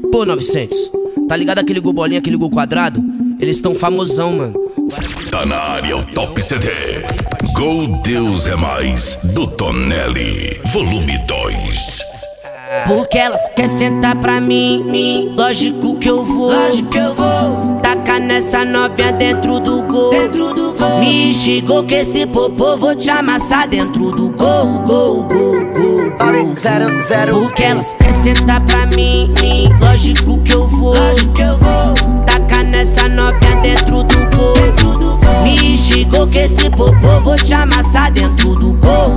Pô, 900, tá ligado aquele gol bolinha, aquele gol quadrado? Eles tão famosão, mano. Tá na área o Top CD. Gol Deus é Mais, do Tonelli, volume 2. Porque elas querem sentar pra mim, lógico que eu vou, tacar nessa novinha dentro do gol, Me xingou que esse popô vou te amassar dentro do gol, Porque elas querem sentar pra mim, lógico que eu vou, tacar nessa novinha dentro do gol, Me xingou que esse popô vou te amassar dentro do gol,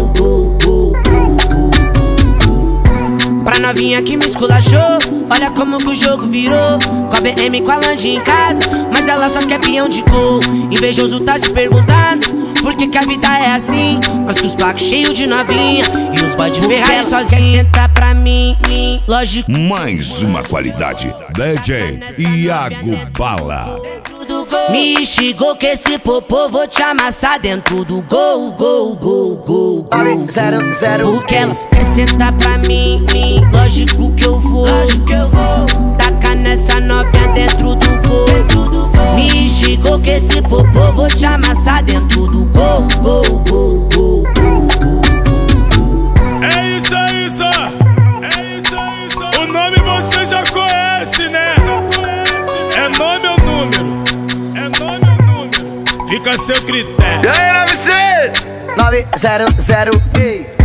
Pra novinha que me esculachou, olha como que o jogo virou. Com a BM com a Land em casa, mas ela só quer peão de gol. Invejoso tá se perguntando por que a vida é assim. Nós com os placos cheios de novinha e os boy de Ferrari sozinho. Senta pra mim, lógico. Mais uma qualidade, DJ Iago Bala. Me xingou que esse popô vou te amassar dentro do gol, Porque elas querem sentar pra mim, lógico que eu vou, tacar nessa novinha dentro do gol, Me xingou que esse popô vou te amassar dentro do gol, É isso, o nome você já conhece, né? É nome ou número? Fica a seu critério. E aí, 900, 900, ei.